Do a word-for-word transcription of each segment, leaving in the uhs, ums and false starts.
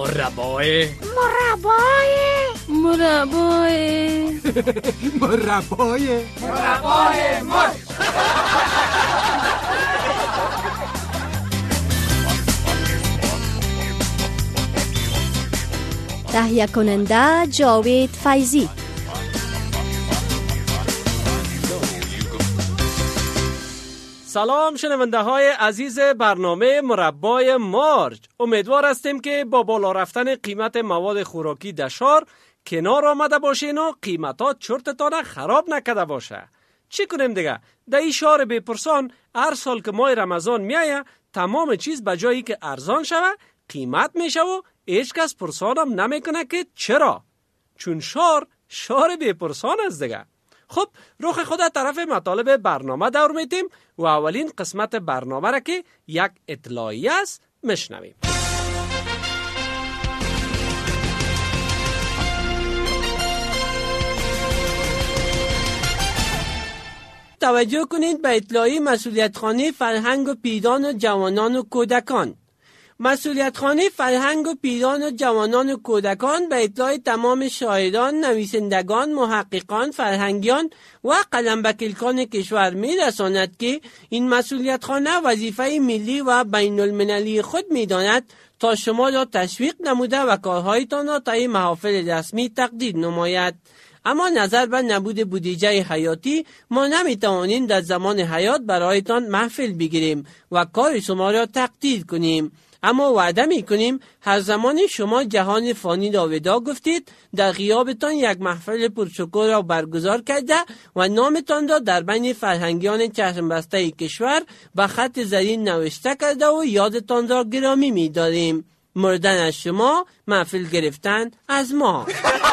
مربای مربای مربای مربای مربای مرد. تهیه کننده جاوید فیضی. سلام شنونده های عزیز برنامه مربای مارج. امیدوار هستیم که با بالا رفتن قیمت مواد خوراکی در شهر کنار آمده باشین و قیمتا چرتتان خراب نکده باشه. چی کنیم دیگه؟ در این شهر بپرسان هر سال که ماه رمضان میایه تمام چیز به جایی که ارزان شوه قیمت میشه و هیچ کس پرسانم نمیکنه که چرا؟ چون شهر شهر بپرسان است دیگه. خب رخ خود طرف مطالب برنامه دور میتیم و اولین قسمت برنامه را که یک اطلاعیه است میشنویم. توجه کنید به اطلاعیه مسئولیتخانه فرهنگ و پیران و جوانان و کودکان. مسئولیتخانه فرهنگ و پیران و جوانان و کودکان به اطلاع تمام شاعران، نویسندگان، محققان، فرهنگیان و قلمبکلکان کشور می رساند که این مسئولیتخانه وظیفه ملی و بین المللی خود می داند تا شما را تشویق نموده و کارهایتان را طی محافل رسمی تقدیر نماید. اما نظر به نبود بودجه حیاتی ما نمی توانیم در زمان حیات برایتان محفل بگیریم و کار شما را تقدیر کنیم. اما وعده می کنیم هر زمان شما جهان فانی را ودا گفتید در غیابتان یک محفل پرشکوه را برگزار کرده و نامتان را در بین فرهنگیان چشم بسته کشور به خط زرین نوشته کرده و یادتان را گرامی می داریم. مردن از شما، محفل گرفتن از ما.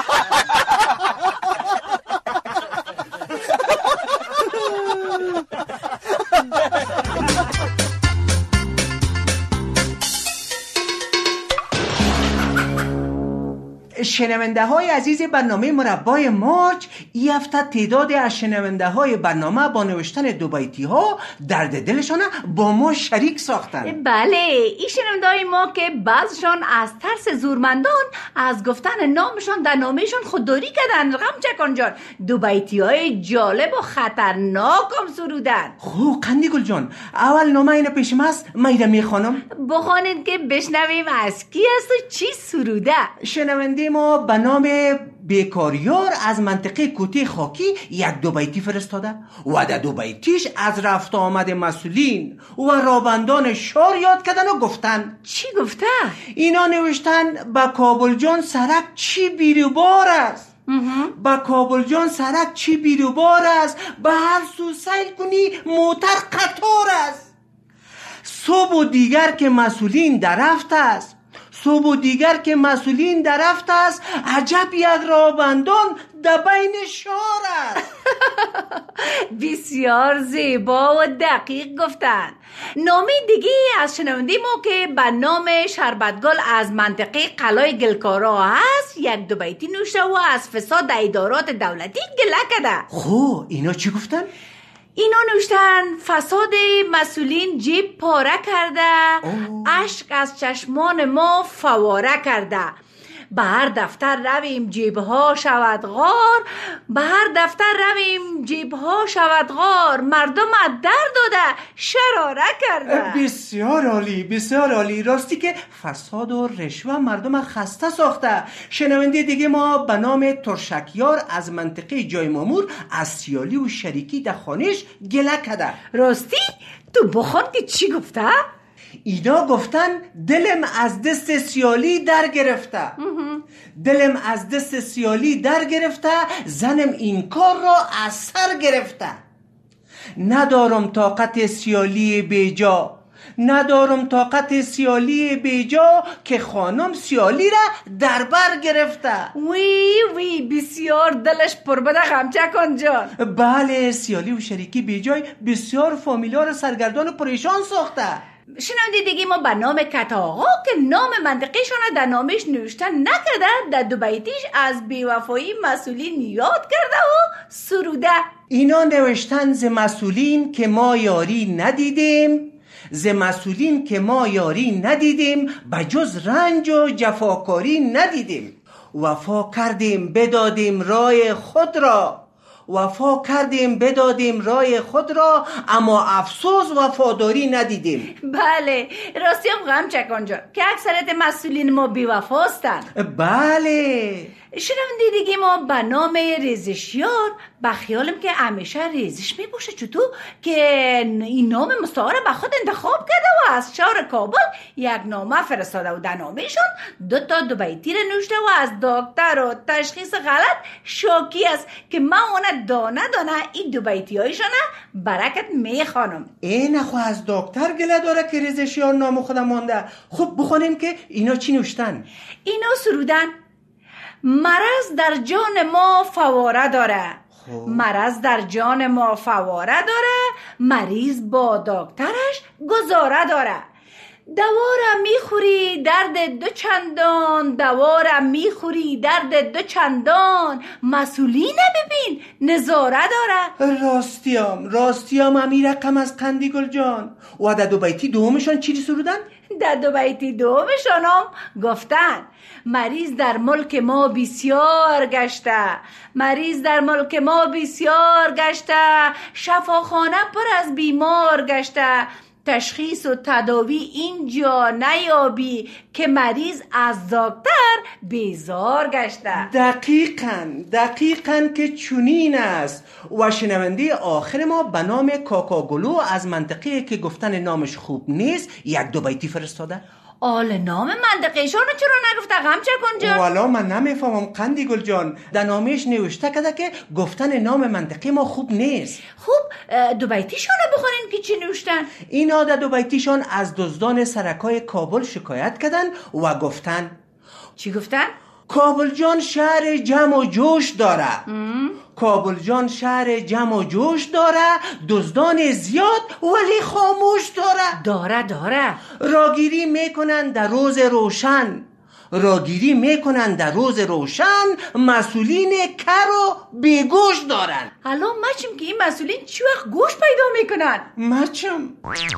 شنونده های عزیز برنامه مربای مارج، این هفته تعداد از شنونده های برنامه با نوشتن دو بیتی ها درد دلشان با ما شریک ساختن. بله، این شنونده های ما که بعضشان از ترس زورمندان از گفتن نامشان در نامهشان خودداری کردن. رقم چکان جان دو بیتی های جالب و خطرناکم سرودن. خب قندی گل جان، اول نامه اینو پیشم هست، میره میخوانم. بخوانید که بشنویم از کی است و چی سروده. شنونده ما به نام بیکاریار از منطقه کوته خاکی یک دو بیتی فرستاده و در دو بیتیش از رفت آمد مسئولین و رابندان شهر یاد کردن و گفتن. چی گفته؟ اینا نوشتن با کابل جان سرک چی بیروبار است، با کابل جان سرک چی بیروبار است، به هر سو سیل کنی موتر قطار است. صبح و دیگر که مسئولین درفت است، صبح و دیگر که مسئولین درفت است، عجب یک رابندان در بین شهر است. بسیار زیبا و دقیق گفتن. نامی دیگه از شنونده ما که به نام شربتگل از منطقه قلای گلکارا هست یک دو بیتی نوشته و از فساد ادارات دولتی گله کرده. خب اینا چی گفتن؟ اینا نوشتن فساد مسئولین جیب پاره کرده، اشک از چشمان ما فواره کرده. به هر دفتر رویم جیبها شود غار، به هر دفتر رویم جیبها شود غار، مردم از در داده شراره کرده. بسیار عالی، بسیار عالی. راستی که فساد و رشوه مردم خسته ساخته. شنونده دیگه ما به نام ترشکیار از منطقه جای مامور از سیالی و شریکی در خانش گله کرده. راستی تو بخون که چی گفته؟ اینا گفتن دلم از دست سیالی در گرفته، دلم از دست سیالی در گرفته، زنم این کار را از سر گرفته. ندارم طاقت سیالی بیجا، ندارم طاقت سیالی بیجا که خانم سیالی را در بر گرفته. وی وی بسیار دلش پر بده غمچکان جان. بله، سیالی و شریکی بیجای بسیار فامیلا را سرگردان و پریشان ساخته. شنونده دیگه ما به نام کتا آقا که نام منطقه شانه در نامش نوشتن نکرده در دو بیتیش از بیوفایی مسئولین یاد کرده و سروده. اینا نوشتن ز مسئولین که ما یاری ندیدیم، ز مسئولین که ما یاری ندیدیم، بجز رنج و جفاکاری ندیدیم. وفا کردیم بدادیم رای خود را، وفا کردیم بدادیم رای خود را، اما افسوس وفاداری ندیدیم. بله راستی هم غم چکان جان که اکثریت مسئولین ما بی‌وفاستن. بله شنونده دیگه ما به نام ریزشیار به خیالم که همیشه ریزش میپوشه چطور که این نام مستعار به خود انتخاب کرده و از شهر کابل یک نامه فرستاده و در نامه‌شون دو تا دو بیتی رو نوشته و از دکتر و تشخیص غلط شاکی است که من اون دانه دانه این دو بیتی هایشونه برکت میخوانم. این خو از دکتر گله داره که ریزشیار نام خودم مانده. خب بخونیم که اینا چی نوشتن. اینا سرودن: مرض در جان ما فواره داره، مرض در جان ما فواره داره، مریض با دکترش گزاره داره. دوارم میخوری درد دو چندان، دوارم میخوری درد دو چندان، مسئولی نببین نظاره داره. راستیام راستیام امیر رقم از قندی گل جان. و در دو بیتی دومشان چی سرودن؟ در دو بیتی دومشان هم گفتن: مریض در ملک ما بسیار گشته، مریض در ملک ما بسیار گشته، شفاخانه پر از بیمار گشته، تشخیص و تداوی اینجا نیابی که مریض از دکتر بیزار گشته. دقیقاً دقیقاً که چنین است. و شنونده آخر ما به نام کاکاگلو از منطقه که گفتن نامش خوب نیست یک دو بیتی فرستاده. آل نام منطقهشانو چرا نگفته غم چکن جان؟ والا من نمیفهمم قندی گل جان. در نامش نوشته کده که گفتن نام منطقه ما خوب نیست. خوب دو بیتیشانو بخونین که چی نوشتن. اینا در دو بیتیشان از دزدان سرکای کابل شکایت کردن و گفتن. چی گفتن؟ کابل جان شهر جمع و جوش داره. ام. کابل جان شهر جمع و جوش داره، دزدان زیاد ولی خاموش داره. داره داره راگیری میکنن در روز روشن، راگیری میکنن در روز روشن، مسئولین کر و بیگوش دارن. الان مچم که این مسئولین چی وقت گوش پیدا میکنن؟ مچم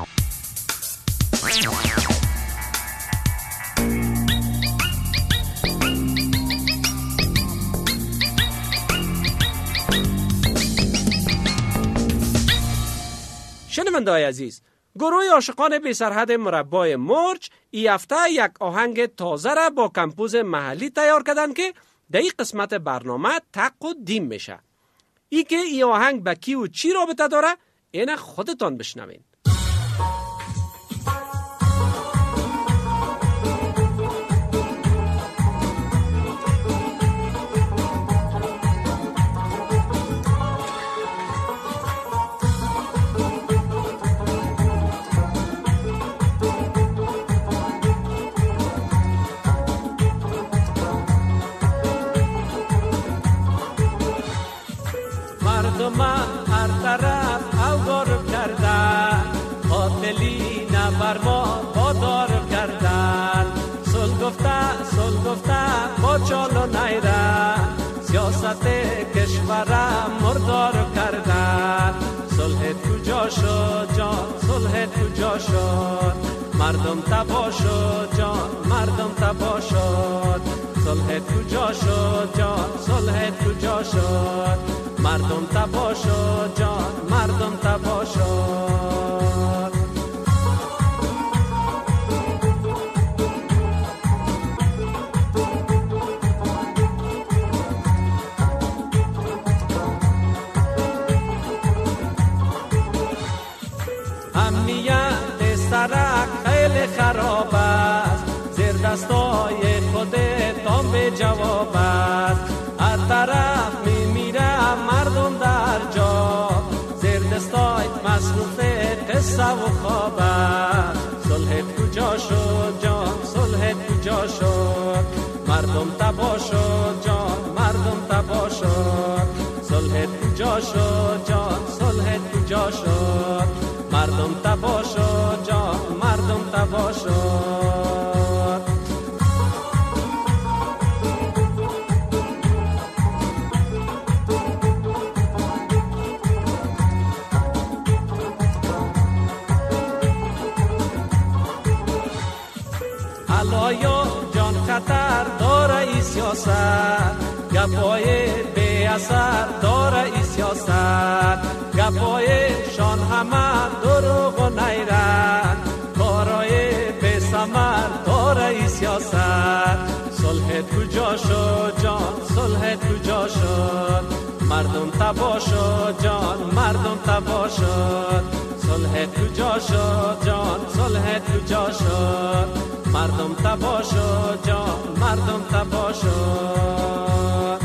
شنونده‌های عزیز، گروه عاشقان بی سرحد مربای مرچ ای هفته یک آهنگ تازه را با کمپوز محلی تیار کردن که در این قسمت برنامه تق و دیم میشه. ای که ای آهنگ با کی و چی رابطه داره اینه خودتان بشنوین. من هر طرف اوگار کردن، قاتلی نبر ما بادار کردن. صلح گفته صلح گفته با چال و نیرن، سیاست کشورم مردار کردن. صلح کجا شد جان، صلح کجا شد، مردم تبا شد جان، مردم تبا شد. صلح کجا شد جان، صلح کجا شد، مردم تبا شد جان، مردم تبا شد. امنیت سرک خیلی خراب است، زیر دستای خودتان به جواب است. هر طرف میمیره مردم در جا، زیر دستای مصروف قصه و خواب است. صلح کجا شد جان، صلح کجا شد، مردم تبا شد جان، مردم تبا شد. صلح کجا شد جان، صلح کجا شد، مردم تبا شد جان، مردم تبا شد. الله جان خطر داره ای سیاست، گپای بی اثر داره ای سیاست، گپایشان همه دروغ و نیرن، کارای بی ثمر داره ای سیاست. صلح کجا شد جان، صلح کجا شد، مردم تبا شد جان، مردم تبا شد. صلح کجا شد جان، صلح کجا شد، مردم تبا شد جان، مردم تبا شد.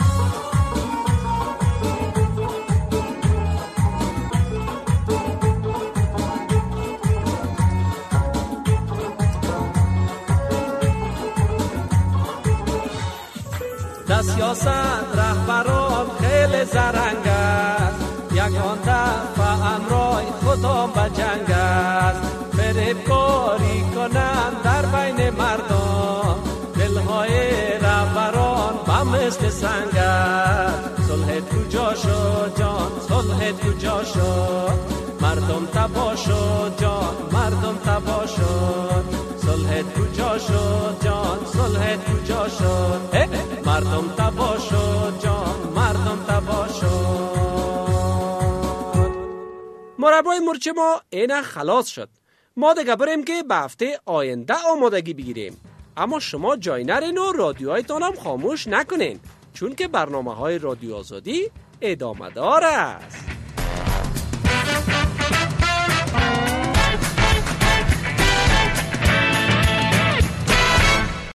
در سیاست رهبران خیلی زرنگ است، یکان دفعه امرای خدا به جنگ است. فریبکاری کنند در بین مردم، دلهای رهبران به مثل سنگ است. صلح کجا شد جان، صلح کجا شد، مردم تبا شد جان، مردم تبا شد. صلح کجا شد جان، صلح کجا شد، مردم تبا شد جان، مردم تبا شد. مربای مرچ ما اینه خلاص شد. ما دیگه بریم که به هفته آینده آمادگی بگیریم. اما شما جای نرین و رادیوهایتان هم خاموش نکنین، چون که برنامه های رادیو آزادی ادامه دار است.